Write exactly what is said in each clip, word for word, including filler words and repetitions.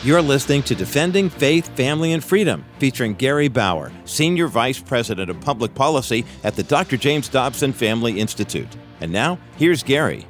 You're listening to Defending Faith, Family, and Freedom, featuring Gary Bauer, Senior Vice President of Public Policy at the Doctor James Dobson Family Institute. And now, here's Gary.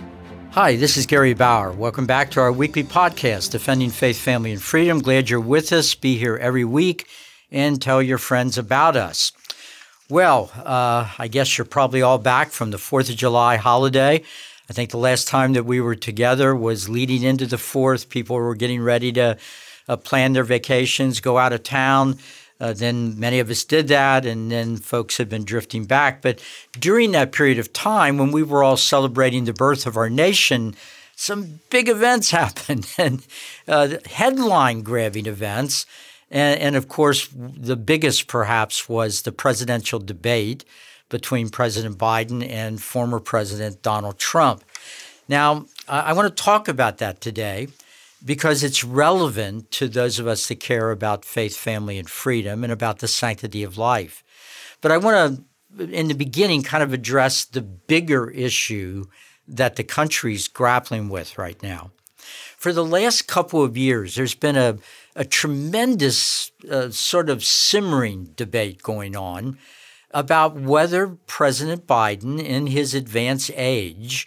Hi, this is Gary Bauer. Welcome back to our weekly podcast, Defending Faith, Family, and Freedom. Glad you're with us. Be here every week and tell your friends about us. Well, uh, I guess you're probably all back from the fourth of July holiday. I think the last time that we were together was leading into the fourth. People were getting ready to uh, plan their vacations, go out of town. Uh, then many of us did that, and then folks have been drifting back. But during that period of time, when we were all celebrating the birth of our nation, some big events happened, and uh, headline-grabbing events. And, and of course, the biggest perhaps was the presidential debate between President Biden and former President Donald Trump. Now, I want to talk about that today because it's relevant to those of us that care about faith, family, and freedom and about the sanctity of life. But I want to, in the beginning, kind of address the bigger issue that the country's grappling with right now. For the last couple of years, there's been a, a tremendous uh, sort of simmering debate going on about whether President Biden, in his advanced age,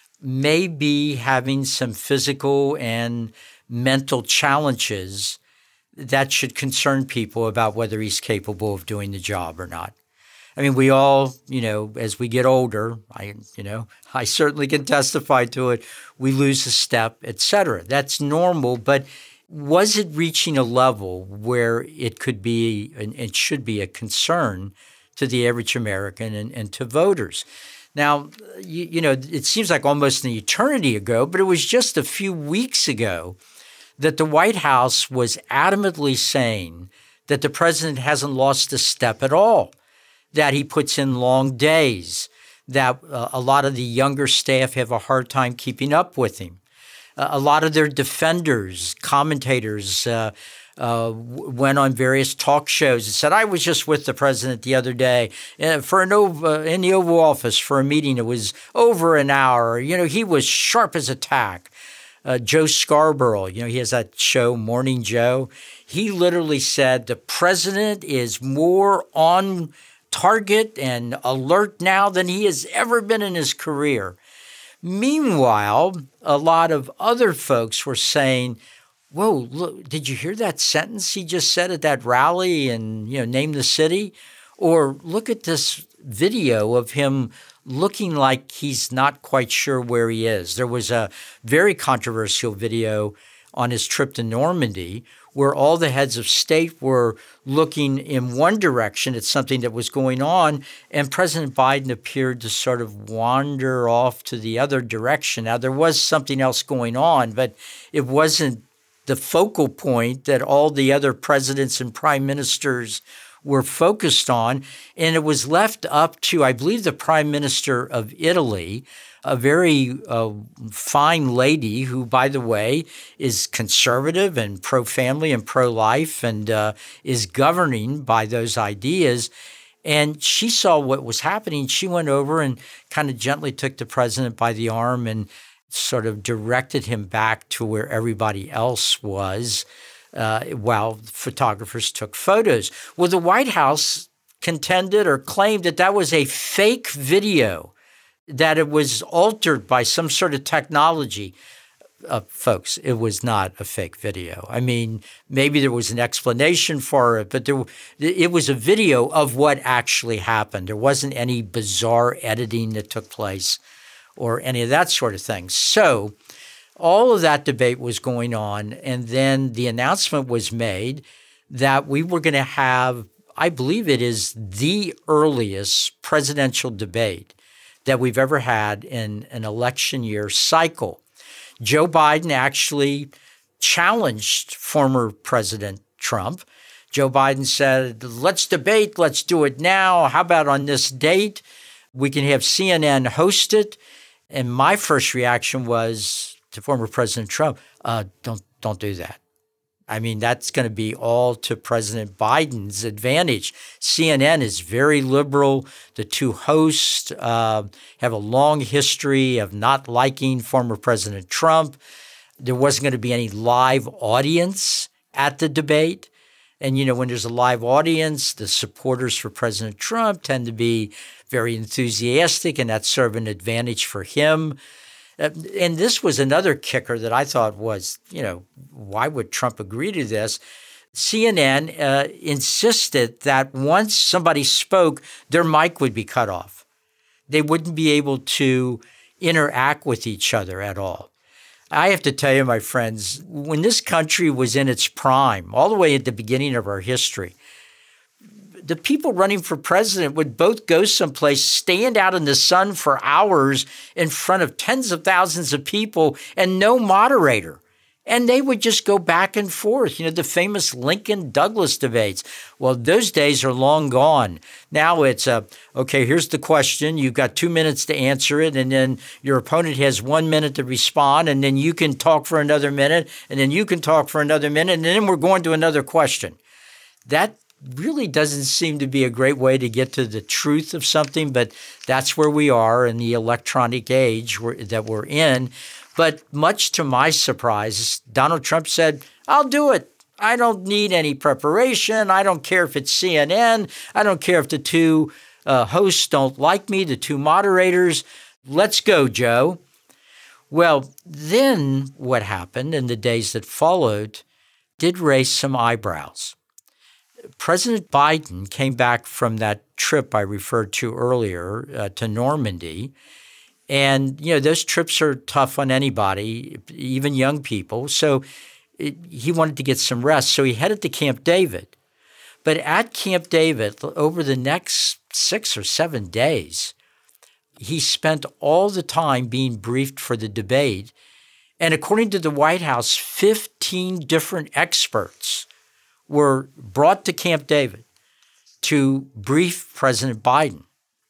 may be having some physical and mental challenges that should concern people about whether he's capable of doing the job or not. I mean, we all, you know, as we get older, I, you know, I certainly can testify to it. We lose a step, et cetera. That's normal, but was it reaching a level where it could be and it should be a concern to the average American and, and to voters? Now, you, you know, it seems like almost an eternity ago, but it was just a few weeks ago that the White House was adamantly saying that the president hasn't lost a step at all, that he puts in long days, that uh, a lot of the younger staff have a hard time keeping up with him. Uh, a lot of their defenders, commentators, uh, Uh, went on various talk shows and said, I was just with the president the other day uh, for an ov- uh, in the Oval Office for a meeting. It was over an hour. You know, he was sharp as a tack. Uh, Joe Scarborough, you know, he has that show, Morning Joe. He literally said the president is more on target and alert now than he has ever been in his career. Meanwhile, a lot of other folks were saying, whoa, look, did you hear that sentence he just said at that rally and, you know, name the city? Or look at this video of him looking like he's not quite sure where he is. There was a very controversial video on his trip to Normandy where all the heads of state were looking in one direction at something that was going on, and President Biden appeared to sort of wander off to the other direction. Now, there was something else going on, but it wasn't the focal point that all the other presidents and prime ministers were focused on. And it was left up to, I believe, the prime minister of Italy, a very uh, fine lady who, by the way, is conservative and pro-family and pro-life and uh, is governing by those ideas. And she saw what was happening. She went over and kind of gently took the president by the arm and sort of directed him back to where everybody else was uh, while photographers took photos. Well, the White House contended or claimed that that was a fake video, that it was altered by some sort of technology. Uh, folks, it was not a fake video. I mean, maybe there was an explanation for it, but there, it was a video of what actually happened. There wasn't any bizarre editing that took place or any of that sort of thing. So all of that debate was going on, and then the announcement was made that we were going to have, I believe it is the earliest presidential debate that we've ever had in an election year cycle. Joe Biden actually challenged former President Trump. Joe Biden said, let's debate, let's do it now. How about on this date? We can have C N N host it. And my first reaction was to former President Trump, uh, don't don't do that. I mean, that's going to be all to President Biden's advantage. C N N is very liberal. The two hosts uh, have a long history of not liking former President Trump. There wasn't going to be any live audience at the debate. And, you know, when there's a live audience, the supporters for President Trump tend to be very enthusiastic, and that's sort of an advantage for him. Uh, and this was another kicker that I thought was, you know, why would Trump agree to this? C N N uh, insisted that once somebody spoke, their mic would be cut off. They wouldn't be able to interact with each other at all. I have to tell you, my friends, when this country was in its prime, all the way at the beginning of our history, the people running for president would both go someplace, stand out in the sun for hours in front of tens of thousands of people and no moderator. And they would just go back and forth, you know, the famous Lincoln-Douglas debates. Well, those days are long gone. Now it's, a, okay, here's the question. You've got two minutes to answer it, and then your opponent has one minute to respond, and then you can talk for another minute, and then you can talk for another minute, and then we're going to another question. That really doesn't seem to be a great way to get to the truth of something, but that's where we are in the electronic age that we're in. But much to my surprise, Donald Trump said, I'll do it. I don't need any preparation. I don't care if it's C N N. I don't care if the two uh, hosts don't like me, the two moderators. Let's go, Joe. Well, then what happened in the days that followed did raise some eyebrows. President Biden came back from that trip I referred to earlier uh, to Normandy. And, you know, those trips are tough on anybody, even young people. So it, he wanted to get some rest. So he headed to Camp David. But at Camp David, over the next six or seven days, he spent all the time being briefed for the debate. And according to the White House, fifteen different experts were brought to Camp David to brief President Biden.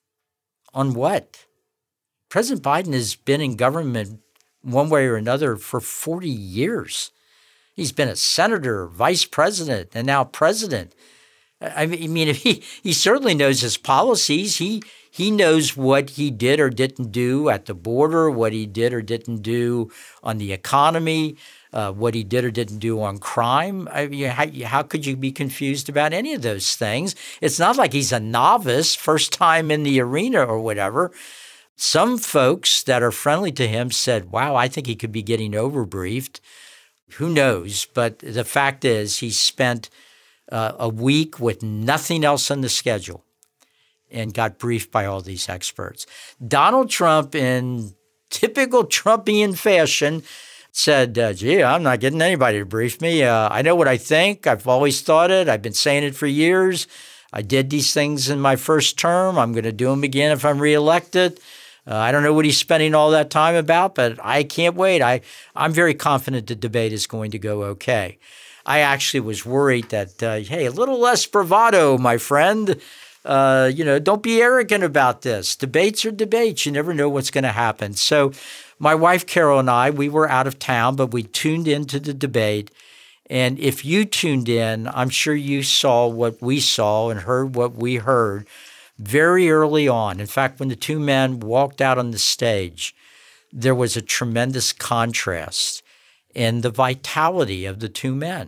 On what? President Biden has been in government one way or another for forty years. He's been a senator, vice president, and now president. I mean, if he, he certainly knows his policies. He he knows what he did or didn't do at the border, what he did or didn't do on the economy, uh, what he did or didn't do on crime. I mean, how, how could you be confused about any of those things? It's not like he's a novice, first time in the arena or whatever. Some folks that are friendly to him said, wow, I think he could be getting overbriefed. Who knows? But the fact is he spent uh, a week with nothing else on the schedule and got briefed by all these experts. Donald Trump, in typical Trumpian fashion, said, uh, gee, I'm not getting anybody to brief me. Uh, I know what I think. I've always thought it. I've been saying it for years. I did these things in my first term. I'm going to do them again if I'm reelected. Uh, I don't know what he's spending all that time about, but I can't wait. I, I'm very confident the debate is going to go okay. I actually was worried that, uh, hey, a little less bravado, my friend. Uh, you know, don't be arrogant about this. Debates are debates. You never know what's going to happen. So my wife, Carol, and I, we were out of town, but we tuned into the debate. And if you tuned in, I'm sure you saw what we saw and heard what we heard very early on. In fact, when the two men walked out on the stage, there was a tremendous contrast in the vitality of the two men.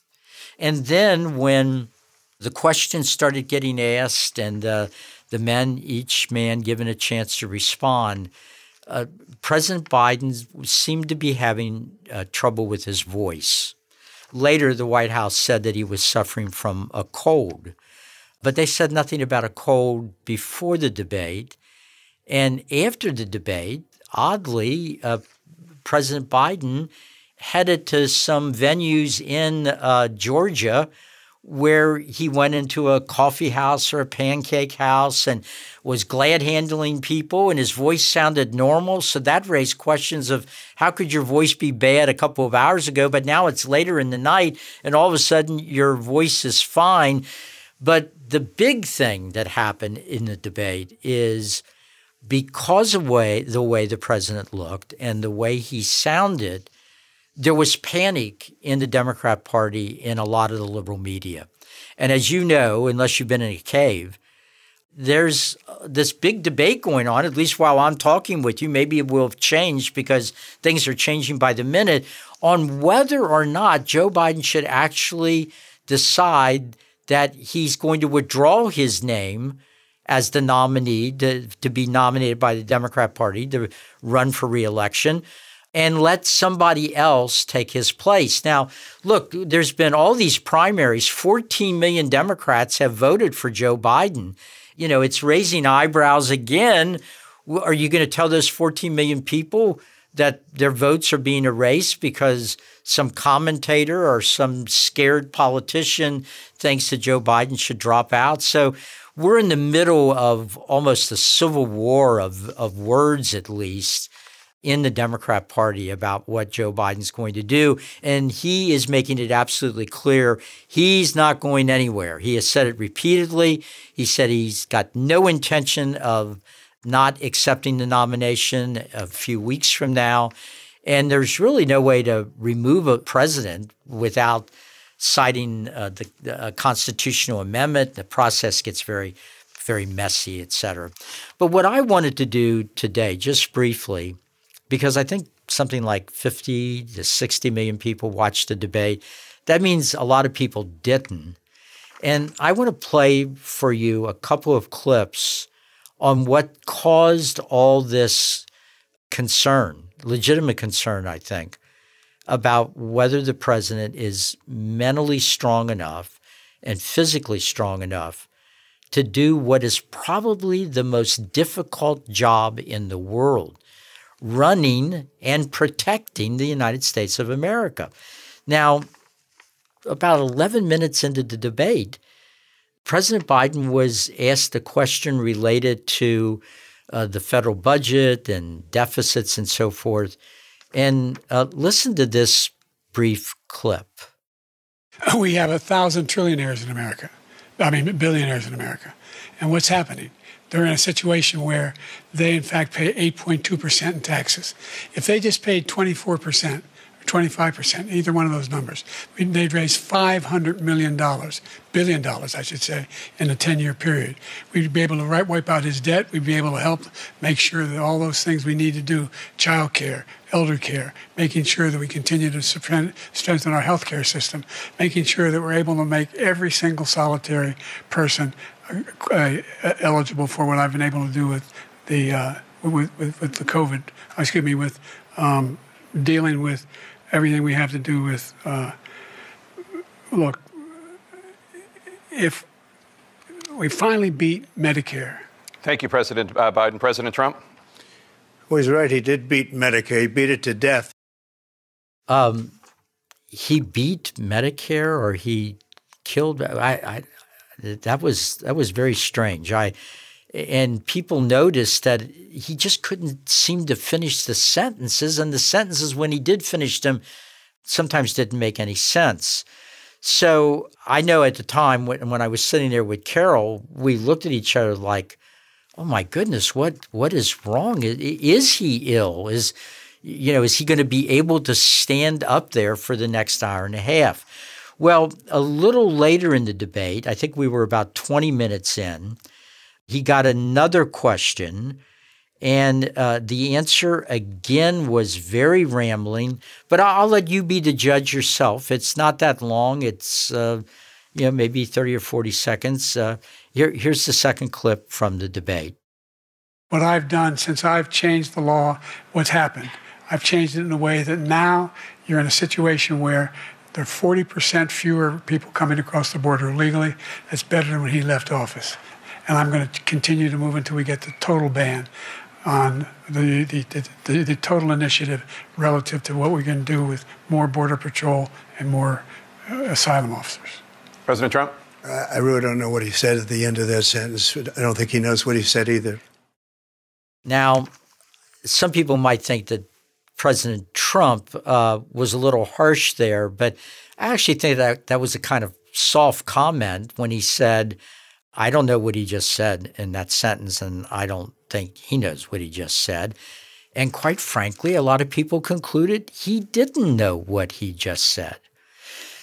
And then when the questions started getting asked and uh, the men, each man given a chance to respond, uh, President Biden seemed to be having uh, trouble with his voice. Later, the White House said that he was suffering from a cold. But they said nothing about a cold before the debate. And after the debate, oddly, uh, President Biden headed to some venues in uh, Georgia where he went into a coffee house or a pancake house and was glad handling people, and his voice sounded normal. So that raised questions of how could your voice be bad a couple of hours ago, but now it's later in the night and all of a sudden your voice is fine. But the big thing that happened in the debate is because of way, the way the president looked and the way he sounded, there was panic in the Democrat Party in a lot of the liberal media. And as you know, unless you've been in a cave, there's this big debate going on, at least while I'm talking with you. Maybe it will have changed because things are changing by the minute, on whether or not Joe Biden should actually decide that he's going to withdraw his name as the nominee to, to be nominated by the Democrat Party to run for re-election and let somebody else take his place. Now, look, there's been all these primaries. fourteen million Democrats have voted for Joe Biden. You know, it's raising eyebrows again. Are you going to tell those fourteen million people that their votes are being erased because some commentator or some scared politician thinks that Joe Biden should drop out? So we're in the middle of almost a civil war of, of words, at least, in the Democrat Party about what Joe Biden's going to do. And he is making it absolutely clear he's not going anywhere. He has said it repeatedly. He said he's got no intention of not accepting the nomination a few weeks from now. And there's really no way to remove a president without citing uh, the, the constitutional amendment. The process gets very, very messy, et cetera. But what I wanted to do today, just briefly, because I think something like fifty to sixty million people watched the debate, that means a lot of people didn't. And I want to play for you a couple of clips on what caused all this concern, legitimate concern, I think, about whether the president is mentally strong enough and physically strong enough to do what is probably the most difficult job in the world, running and protecting the United States of America. Now, about eleven minutes into the debate, President Biden was asked a question related to uh, the federal budget and deficits and so forth. And uh, listen to this brief clip. We have a thousand trillionaires in America. I mean, billionaires in America. And what's happening? They're in a situation where they, in fact, pay eight point two percent in taxes. If they just paid twenty-four percent, twenty-five percent, either one of those numbers, they'd raise five hundred million dollars, billion dollars, I should say, in a ten-year period. We'd be able to right, wipe out his debt. We'd be able to help make sure that all those things we need to do, child care, elder care, making sure that we continue to strengthen our healthcare system, making sure that we're able to make every single solitary person uh, eligible for what I've been able to do with the uh, with, with, with the COVID, excuse me, with um, dealing with everything we have to do with, uh, look, if we finally beat Medicare. Thank you, President uh, Biden. President Trump? Well, he's right. He did beat Medicare. He beat it to death. Um, he beat Medicare, or he killed. I, I that was that was very strange. I and people noticed that he just couldn't seem to finish the sentences, and the sentences, when he did finish them, sometimes didn't make any sense. So I know at the time when, when I was sitting there with Carol, we looked at each other like, oh my goodness, what what is wrong? Is he ill? Is you know, is he going to be able to stand up there for the next hour and a half? Well, a little later in the debate, I think we were about twenty minutes in, he got another question, and uh, the answer again was very rambling. But I'll, I'll let you be the judge yourself. It's not that long. It's uh, you know, maybe thirty or forty seconds. Uh, here, here's the second clip from the debate. What I've done since I've changed the law, what's happened? I've changed it in a way that now you're in a situation where there are forty percent fewer people coming across the border illegally. That's better than when he left office. And I'm going to continue to move until we get the total ban on the, the, the, the total initiative relative to what we're going to do with more Border Patrol and more uh, asylum officers. President Trump? I really don't know what he said at the end of that sentence. I don't think he knows what he said either. Now, some people might think that President Trump uh, was a little harsh there, but I actually think that that was a kind of soft comment when he said, I don't know what he just said in that sentence, and I don't think he knows what he just said. And quite frankly, a lot of people concluded he didn't know what he just said.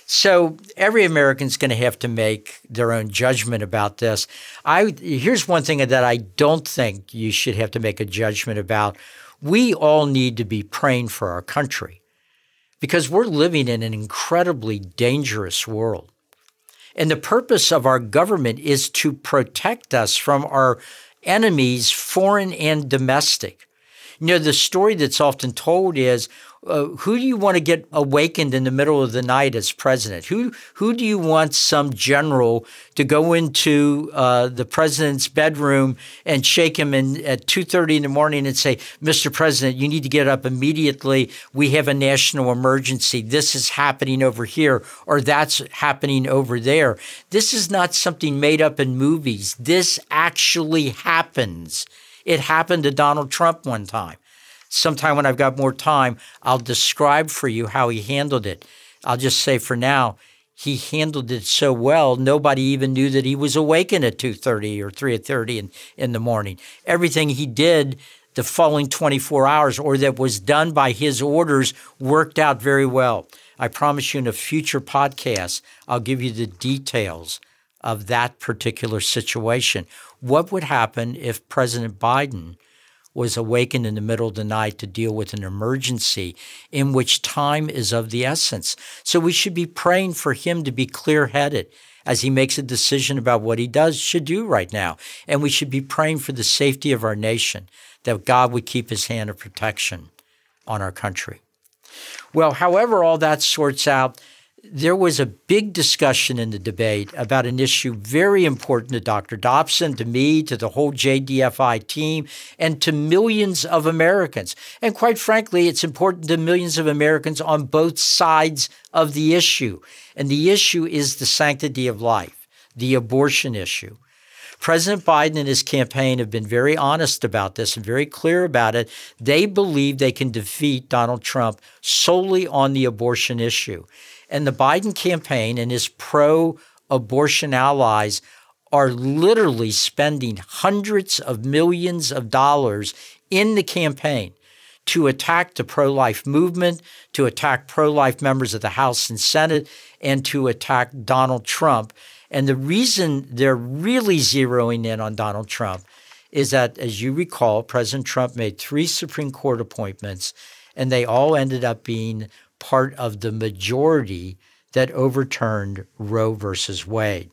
So every American's going to have to make their own judgment about this. I here's one thing that I don't think you should have to make a judgment about. We all need to be praying for our country because we're living in an incredibly dangerous world. And the purpose of our government is to protect us from our enemies, foreign and domestic. You know, the story that's often told is, uh, who do you want to get awakened in the middle of the night as president? Who who do you want some general to go into uh, the president's bedroom and shake him in at two thirty in the morning and say, Mister President, you need to get up immediately. We have a national emergency. This is happening over here, or that's happening over there. This is not something made up in movies. This actually happens. It happened to Donald Trump one time. Sometime when I've got more time, I'll describe for you how he handled it. I'll just say for now, he handled it so well, nobody even knew that he was awakened at two thirty or three thirty in, in the morning. Everything he did the following twenty-four hours or that was done by his orders worked out very well. I promise you in a future podcast, I'll give you the details of that particular situation. What would happen if President Biden was awakened in the middle of the night to deal with an emergency in which time is of the essence? So we should be praying for him to be clear-headed as he makes a decision about what he does, should do right now. And we should be praying for the safety of our nation, that God would keep his hand of protection on our country. Well, however all that sorts out, there was a big discussion in the debate about an issue very important to Doctor Dobson, to me, to the whole J D F I team, and to millions of Americans. And quite frankly, it's important to millions of Americans on both sides of the issue. And the issue is the sanctity of life, the abortion issue. President Biden and his campaign have been very honest about this and very clear about it. They believe they can defeat Donald Trump solely on the abortion issue. And the Biden campaign and his pro-abortion allies are literally spending hundreds of millions of dollars in the campaign to attack the pro-life movement, to attack pro-life members of the House and Senate, and to attack Donald Trump. And the reason they're really zeroing in on Donald Trump is that, as you recall, President Trump made three Supreme Court appointments, and they all ended up being part of the majority that overturned Roe versus Wade.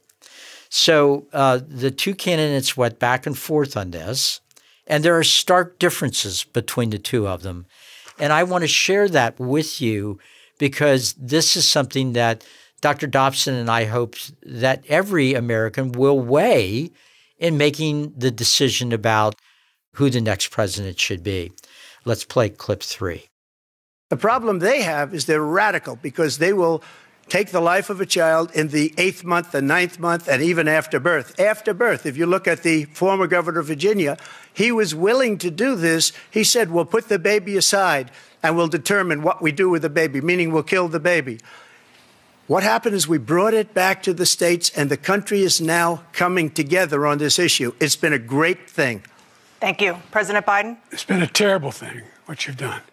So uh, the two candidates went back and forth on this, and there are stark differences between the two of them. And I want to share that with you because this is something that Doctor Dobson and I hope that every American will weigh in making the decision about who the next president should be. Let's play clip three. The problem they have is they're radical because they will take the life of a child in the eighth month, the ninth month, and even after birth. After birth, if you look at the former governor of Virginia, he was willing to do this. He said, we'll put the baby aside and we'll determine what we do with the baby, meaning we'll kill the baby. What happened is we brought it back to the states, and the country is now coming together on this issue. It's been a great thing. Thank you. President Biden? It's been a terrible thing, what you've done.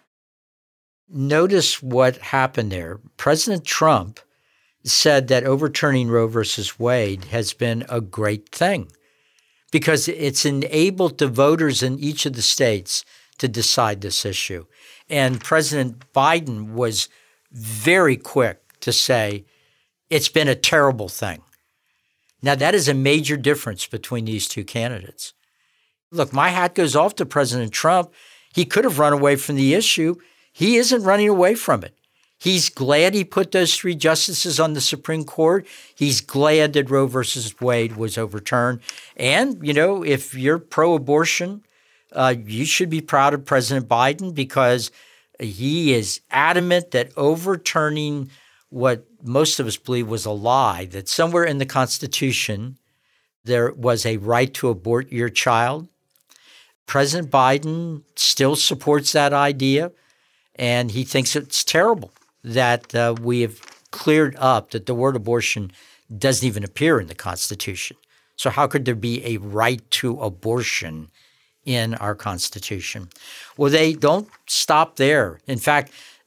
Notice what happened there. President Trump said that overturning Roe versus Wade has been a great thing because it's enabled the voters in each of the states to decide this issue. And President Biden was very quick to say it's been a terrible thing. Now, that is a major difference between these two candidates. Look, my hat goes off to President Trump. He could have run away from the issue. He isn't running away from it. He's glad he put those three justices on the Supreme Court. He's glad that Roe versus Wade was overturned. And, you know, if you're pro-abortion, uh, you should be proud of President Biden because he is adamant that overturning what most of us believe was a lie, that somewhere in the Constitution there was a right to abort your child. President Biden still supports that idea. And he thinks it's terrible that uh, we have cleared up that the word abortion doesn't even appear in the Constitution. So how could there be a right to abortion in our Constitution? Well, they don't stop there. In fact,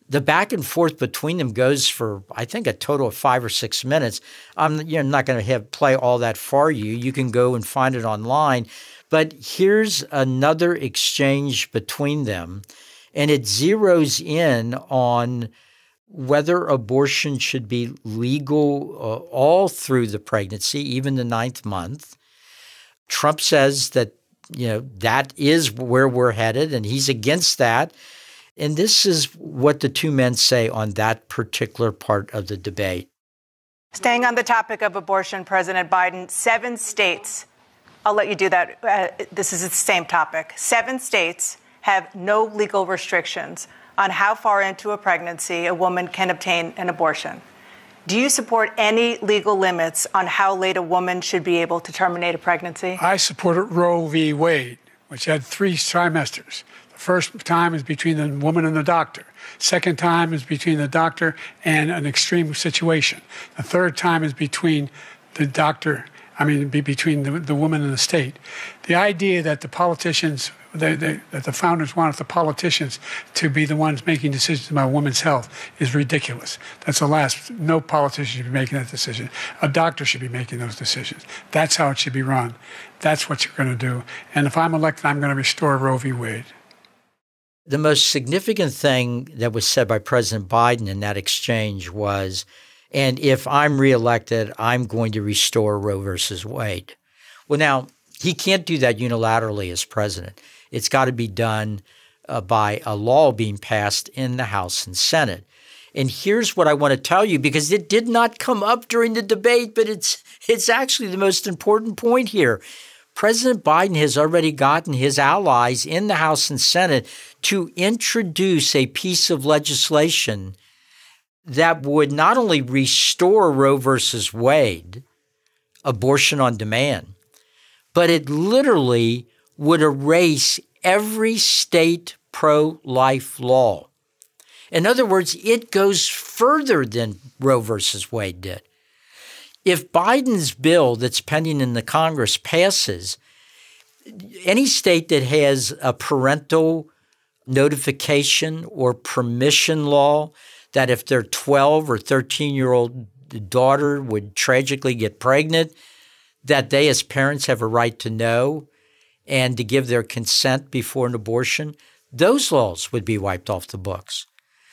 The back and forth between them goes for, I think, a total of five or six minutes. I'm you know, not going to have play all that for you. You can go and find it online. But here's another exchange between them, and it zeroes in on whether abortion should be legal uh, all through the pregnancy, even the ninth month. Trump says that, you know, that is where we're headed, and he's against that. And this is what the two men say on that particular part of the debate. Staying on the topic of abortion, President Biden, seven states, I'll let you do that. Uh, this is the same topic. Seven states have no legal restrictions on how far into a pregnancy a woman can obtain an abortion. Do you support any legal limits on how late a woman should be able to terminate a pregnancy? I supported Roe v. Wade, which had three trimesters. The first time is between the woman and the doctor. Second time is between the doctor and an extreme situation. The third time is between the doctor, I mean, be between the, the woman and the state. The idea that the politicians, they, they, that the founders wanted the politicians to be the ones making decisions about women's health is ridiculous. That's the last. No politician should be making that decision. A doctor should be making those decisions. That's how it should be run. That's what you're going to do. And if I'm elected, I'm going to restore Roe v. Wade. The most significant thing that was said by President Biden in that exchange was, and if I'm reelected, I'm going to restore Roe versus Wade. Well, now, he can't do that unilaterally as president. It's got to be done uh, by a law being passed in the House and Senate. And here's what I want to tell you, because it did not come up during the debate, but it's it's actually the most important point here. President Biden has already gotten his allies in the House and Senate to introduce a piece of legislation that would not only restore Roe versus Wade, abortion on demand, but it literally would erase every state pro-life law. In other words, it goes further than Roe versus Wade did. If Biden's bill that's pending in the Congress passes, any state that has a parental notification or permission law that if their twelve or thirteen-year-old daughter would tragically get pregnant, that they as parents have a right to know and to give their consent before an abortion, those laws would be wiped off the books.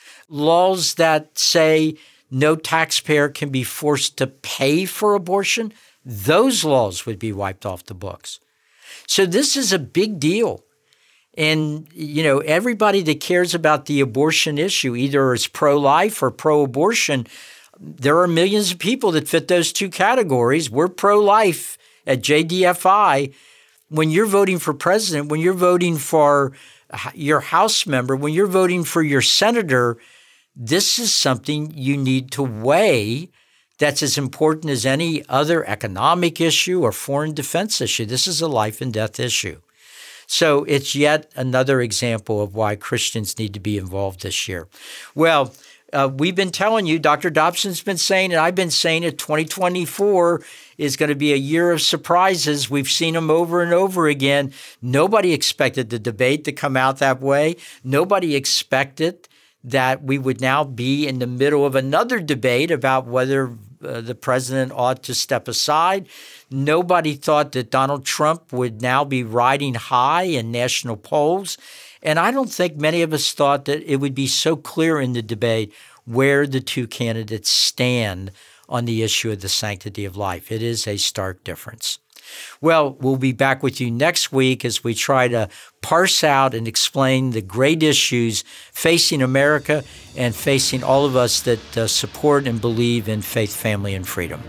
Laws that say no taxpayer can be forced to pay for abortion, those laws would be wiped off the books. So this is a big deal. And, you know, everybody that cares about the abortion issue, either is pro-life or pro-abortion, there are millions of people that fit those two categories. We're pro-life at J D F I. When you're voting for president, when you're voting for your House member, when you're voting for your senator, this is something you need to weigh that's as important as any other economic issue or foreign defense issue. This is a life and death issue. So it's yet another example of why Christians need to be involved this year. Well, uh, we've been telling you, Doctor Dobson's been saying it, I've been saying it, twenty twenty-four is going to be a year of surprises. We've seen them over and over again. Nobody expected the debate to come out that way. Nobody expected that we would now be in the middle of another debate about whether uh, the president ought to step aside. Nobody thought that Donald Trump would now be riding high in national polls. And I don't think many of us thought that it would be so clear in the debate where the two candidates stand on the issue of the sanctity of life. It is a stark difference. Well, we'll be back with you next week as we try to parse out and explain the great issues facing America and facing all of us that uh, support and believe in faith, family, and freedom.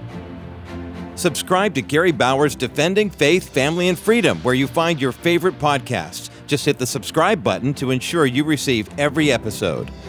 Subscribe to Gary Bauer's Defending Faith, Family, and Freedom, where you find your favorite podcasts. Just hit the subscribe button to ensure you receive every episode.